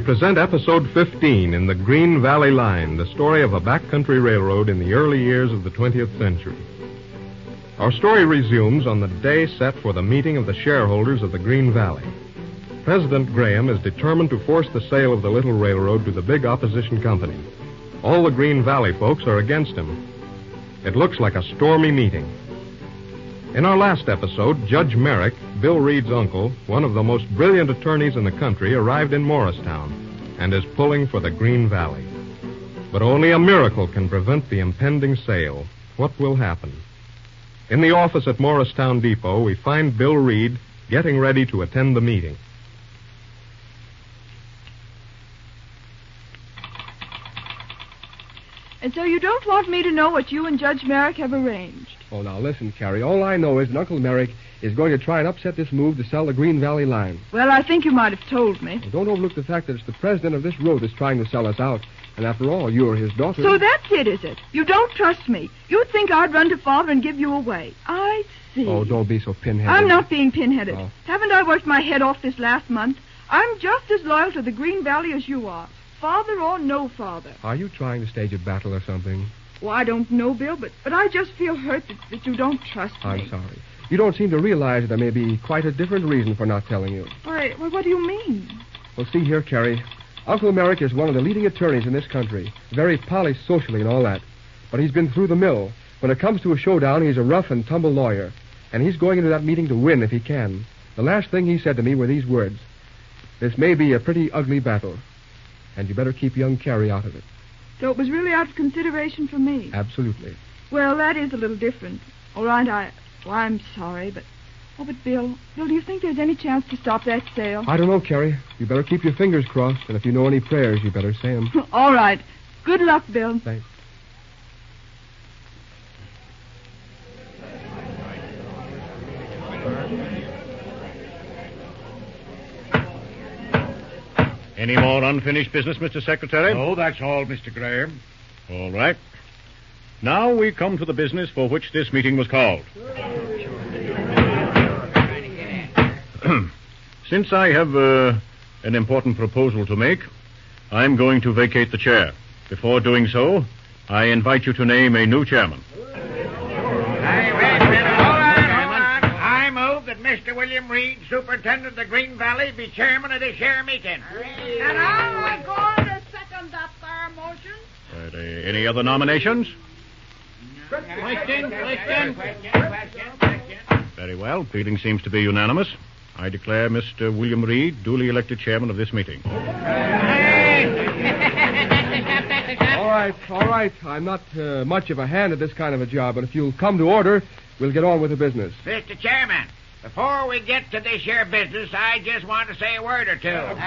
present episode 15 in the Green Valley Line, the story of a backcountry railroad in the early years of the 20th century. Our story resumes on the day set for the meeting of the shareholders of the Green Valley. President Graham is determined to force the sale of the little railroad to the big opposition company. All the Green Valley folks are against him. It looks like a stormy meeting. In our last episode, Judge Merrick, Bill Reed's uncle, one of the most brilliant attorneys in the country, arrived in Morristown and is pulling for the Green Valley. But only a miracle can prevent the impending sale. What will happen? In the office at Morristown Depot, we find Bill Reed getting ready to attend the meeting. And so you don't want me to know what you and Judge Merrick have arranged? Oh, now listen, Carrie. All I know is that Uncle Merrick is going to try and upset this move to sell the Green Valley Line. Well, I think you might have told me. Well, don't overlook the fact that it's the president of this road that's trying to sell us out. And after all, you're his daughter. So that's it, is it? You don't trust me. You think I'd run to Father and give you away. I see. Oh, don't be so pinheaded. I'm not being pinheaded. Oh. Haven't I worked my head off this last month? I'm just as loyal to the Green Valley as you are. Father or no father. Are you trying to stage a battle or something? Well, I don't know, Bill, but I just feel hurt that you don't trust me. I'm sorry. You don't seem to realize that there may be quite a different reason for not telling you. Why, what do you mean? Well, see here, Carrie. Uncle Merrick is one of the leading attorneys in this country. Very polished socially and all that. But he's been through the mill. When it comes to a showdown, he's a rough and tumble lawyer. And he's going into that meeting to win if he can. The last thing he said to me were these words. This may be a pretty ugly battle. And you better keep young Carrie out of it. So it was really out of consideration for me? Absolutely. Well, that is a little different. All right, I'm sorry, but... Oh, but Bill, do you think there's any chance to stop that sale? I don't know, Carrie. You better keep your fingers crossed, and if you know any prayers, you better say them. All right. Good luck, Bill. Thanks. Any more unfinished business, Mr. Secretary? No, that's all, Mr. Graham. All right. Now we come to the business for which this meeting was called. Since I have an important proposal to make, I'm going to vacate the chair. Before doing so, I invite you to name a new chairman. I move that Mr. William Reed, Superintendent of the Green Valley, be chairman of this here meeting. And I was going to second that there motion. Any other nominations? Question. Very well. Feeling seems to be unanimous. I declare Mr. William Reed duly elected chairman of this meeting. All right. I'm not much of a hand at this kind of a job, but if you'll come to order, we'll get on with the business. Mr. Chairman, before we get to this here business, I just want to say a word or two.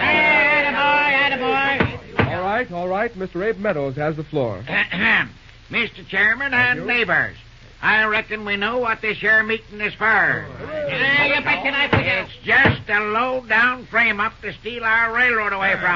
Attaboy. All right. Mr. Abe Meadows has the floor. Mr. Chairman and neighbors, I reckon we know what this here meeting is for. It's just a low-down frame-up to steal our railroad away from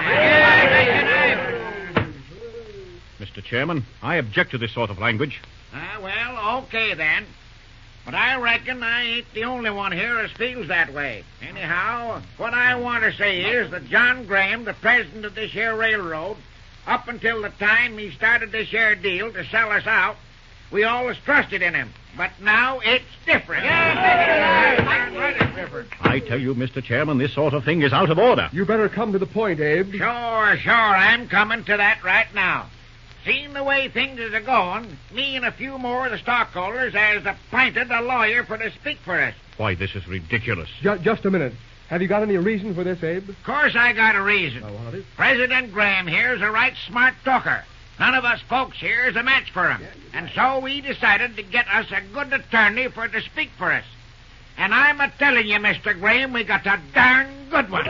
us. Mr. Chairman, I object to this sort of language. Well, okay then. But I reckon I ain't the only one here as feels that way. Anyhow, what I want to say is that John Graham, the president of this here railroad, up until the time he started this here deal to sell us out, we always trusted in him. But now it's different. It's different. I tell you, Mr. Chairman, this sort of thing is out of order. You better come to the point, Abe. Sure. I'm coming to that right now. Seeing the way things is a-going, me and a few more of the stockholders has appointed a lawyer to speak for us. Why, this is ridiculous. Just a minute. Have you got any reason for this, Abe? Of course I got a reason. What is it? President Graham here's a right smart talker. None of us folks here is a match for him. And so we decided to get us a good attorney to speak for us. And I'm a-telling you, Mr. Graham, we got a darn good one.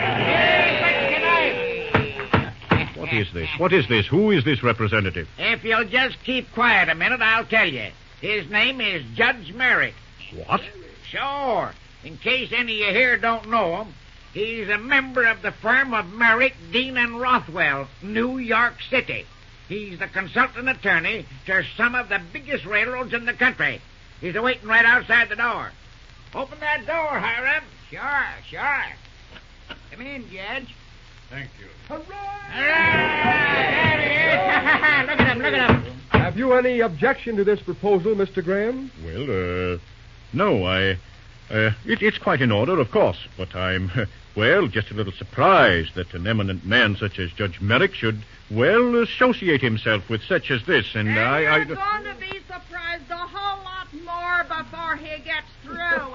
What is this? Who is this representative? If you'll just keep quiet a minute, I'll tell you. His name is Judge Merrick. What? Sure. In case any of you here don't know him, he's a member of the firm of Merrick, Dean, and Rothwell, New York City. He's the consultant attorney to some of the biggest railroads in the country. He's waiting right outside the door. Open that door, Hiram. Sure. Come in, Judge. Thank you. Look at him. Have you any objection to this proposal, Mr. Graham? Well, no, it's quite in order, of course, but I'm, just a little surprised that an eminent man such as Judge Merrick should, associate himself with such as this, and you're going to be surprised a whole lot more before he gets through.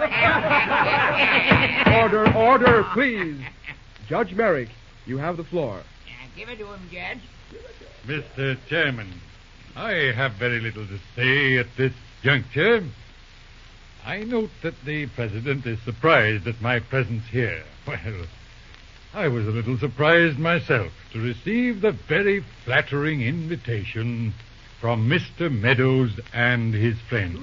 Order, please. Judge Merrick, you have the floor. Give it to him, Judge. Mr. Chairman, I have very little to say at this juncture. I note that the President is surprised at my presence here. Well, I was a little surprised myself to receive the very flattering invitation from Mr. Meadows and his friends.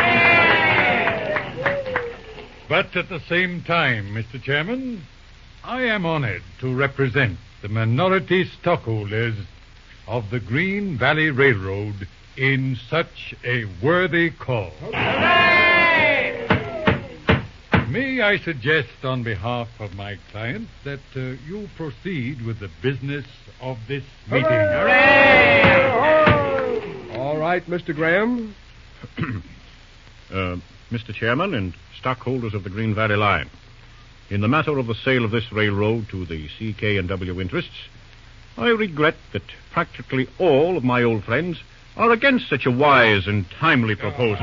But at the same time, Mr. Chairman, I am honored to represent the minority stockholders of the Green Valley Railroad in such a worthy cause. May I suggest on behalf of my client that you proceed with the business of this meeting. All right, Mr. Graham. Mr. Chairman and stockholders of the Green Valley Line, in the matter of the sale of this railroad to the CK&W interests, I regret that practically all of my old friends are against such a wise and timely proposal.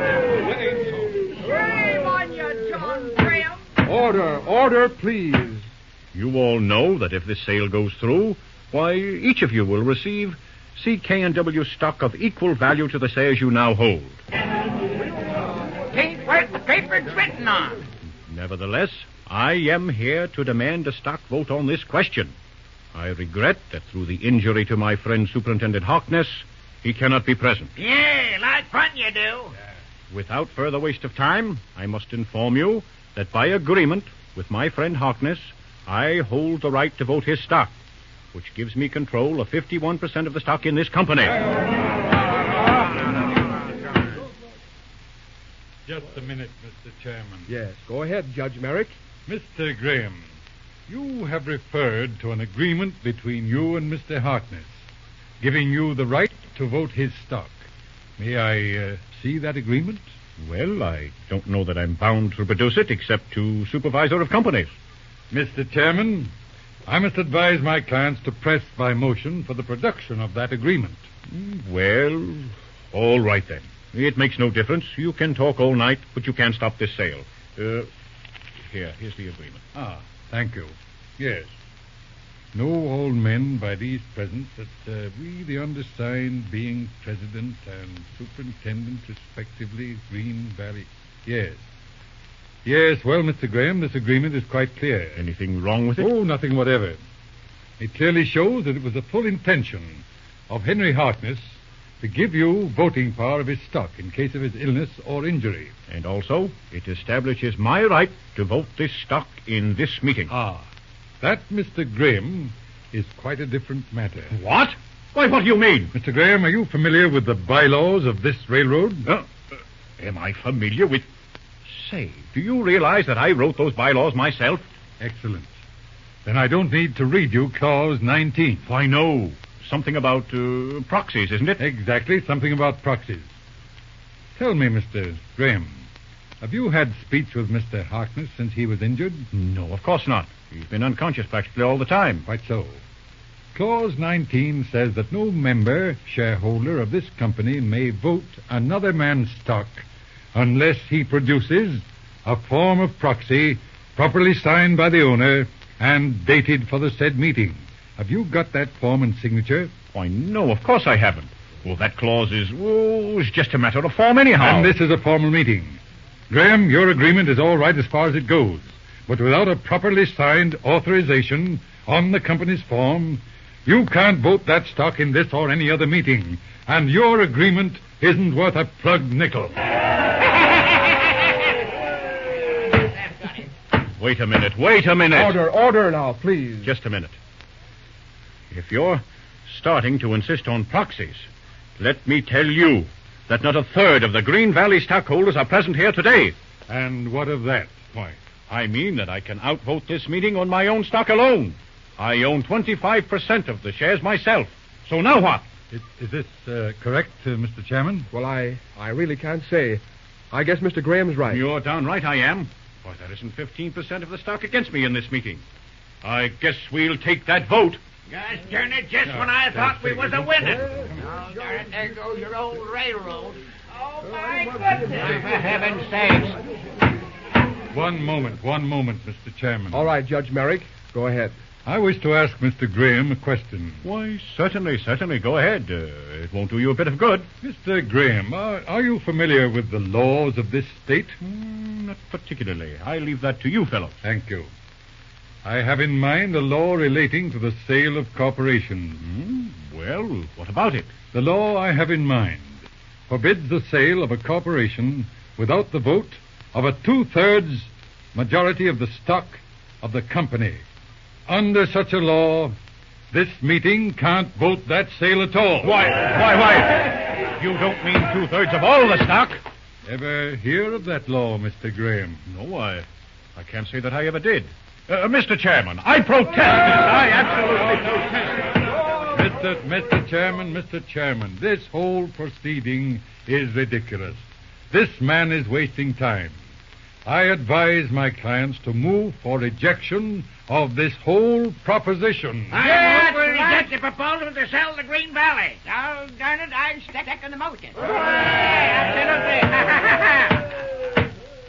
Shame on you, John Graham. Order, please. You all know that if this sale goes through, why, each of you will receive CK&W stock of equal value to the shares you now hold. Ain't worth the paper it's written on. Nevertheless, I am here to demand a stock vote on this question. I regret that through the injury to my friend Superintendent Harkness, he cannot be present. Yeah, like fun you do. Without further waste of time, I must inform you that by agreement with my friend Harkness, I hold the right to vote his stock, which gives me control of 51% of the stock in this company. Just a minute, Mr. Chairman. Yes, go ahead, Judge Merrick. Mr. Graham, you have referred to an agreement between you and Mr. Harkness, giving you the right to vote his stock. May I see that agreement? Well, I don't know that I'm bound to produce it except to Supervisor of Companies. Mr. Chairman, I must advise my clients to press by motion for the production of that agreement. Well, all right then. It makes no difference. You can talk all night, but you can't stop this sale. Here's the agreement. Ah, thank you. Yes. Know all men by these present that we, the undersigned, being president and superintendent, respectively, Green Valley. Yes. Yes, well, Mr. Graham, this agreement is quite clear. Anything wrong with it? Oh, nothing whatever. It clearly shows that it was the full intention of Henry Harkness to give you voting power of his stock in case of his illness or injury. And also, it establishes my right to vote this stock in this meeting. Ah, that, Mr. Graham, is quite a different matter. What? Why, what do you mean? Mr. Graham, are you familiar with the bylaws of this railroad? Am I familiar with... Say, do you realize that I wrote those bylaws myself? Excellent. Then I don't need to read you Clause 19. Why, no. Something about proxies, isn't it? Exactly, something about proxies. Tell me, Mr. Graham, have you had speech with Mr. Harkness since he was injured? No, of course not. He's been unconscious practically all the time. Quite so. Clause 19 says that no member, shareholder of this company may vote another man's stock unless he produces a form of proxy properly signed by the owner and dated for the said meeting. Have you got that form and signature? Why, no, of course I haven't. Well, that clause is just a matter of form anyhow. And this is a formal meeting. Graham, your agreement is all right as far as it goes. But without a properly signed authorization on the company's form, you can't vote that stock in this or any other meeting. And your agreement isn't worth a plugged nickel. Wait a minute. Order now, please. Just a minute. If you're starting to insist on proxies, let me tell you that not a third of the Green Valley stockholders are present here today. And what of that? Why? I mean that I can outvote this meeting on my own stock alone. I own 25% of the shares myself. So now what? Is this correct, Mr. Chairman? Well, I really can't say. I guess Mr. Graham's right. You're darn right I am. Why, there isn't 15% of the stock against me in this meeting. I guess we'll take that vote. Gosh darn it, just when I thought we was a winning. Oh, darn it, there goes your old railroad. Oh, my goodness. For heaven's sakes. One moment, Mr. Chairman. All right, Judge Merrick, go ahead. I wish to ask Mr. Graham a question. Why, certainly. Go ahead. It won't do you a bit of good. Mr. Graham, are you familiar with the laws of this state? Not particularly. I leave that to you, fellow. Thank you. I have in mind a law relating to the sale of corporations. Well, what about it? The law I have in mind forbids the sale of a corporation without the vote of a 2/3 majority of the stock of the company. Under such a law, this meeting can't vote that sale at all. Why? You don't mean 2/3 of all the stock? Ever hear of that law, Mr. Graham? No, I can't say that I ever did. Mr. Chairman, I protest. I absolutely protest. Mr. Chairman, this whole proceeding is ridiculous. This man is wasting time. I advise my clients to move for rejection of this whole proposition. I move to reject the proposal to sell the Green Valley. Oh, darn it, I'm second the motion. Absolutely.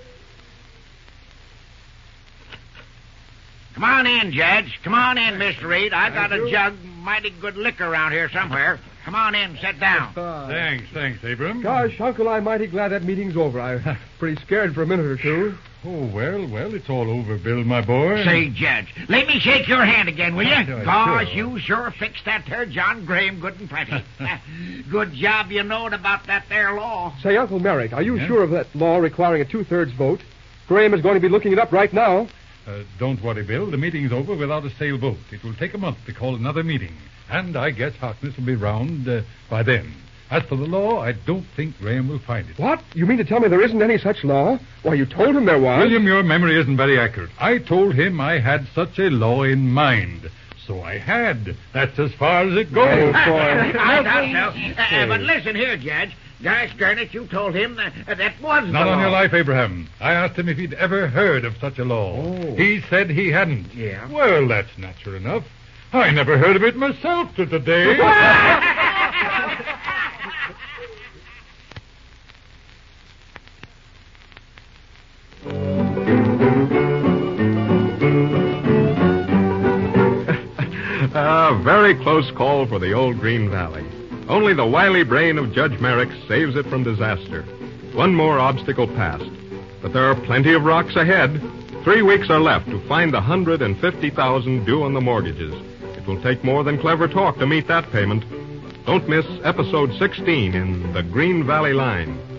Come on in, Judge. Come on in, Mr. Reed. I got a jug mighty good liquor around here somewhere. Come on in, sit down. Thanks, Abram. Gosh, Uncle, I'm mighty glad that meeting's over. I was pretty scared for a minute or two. Oh, well, it's all over, Bill, my boy. Say, Judge, let me shake your hand again, will you? Sure. Gosh, you sure fixed that there John Graham good and plenty. Good job you knowed about that there law. Say, Uncle Merrick, are you sure of that law requiring a 2/3 vote? Graham is going to be looking it up right now. Don't worry, Bill. The meeting's over without a sale vote. It will take a month to call another meeting. And I guess Harkness will be round by then. As for the law, I don't think Graham will find it. What? You mean to tell me there isn't any such law? Why, you told him there was. William, your memory isn't very accurate. I told him I had such a law in mind. So I had. That's as far as it goes. Oh, boy. I thought so. But listen here, Judge. Gosh darn it, you told him that was Not the on law. your life, Abraham. I asked him if he'd ever heard of such a law. Oh. He said he hadn't. Yeah? Well, that's natural enough. I never heard of it myself till today. A very close call for the old Green Valley. Only the wily brain of Judge Merrick saves it from disaster. One more obstacle passed. But there are plenty of rocks ahead. 3 weeks are left to find the $150,000 due on the mortgages. It will take more than clever talk to meet that payment. Don't miss episode 16 in The Green Valley Line.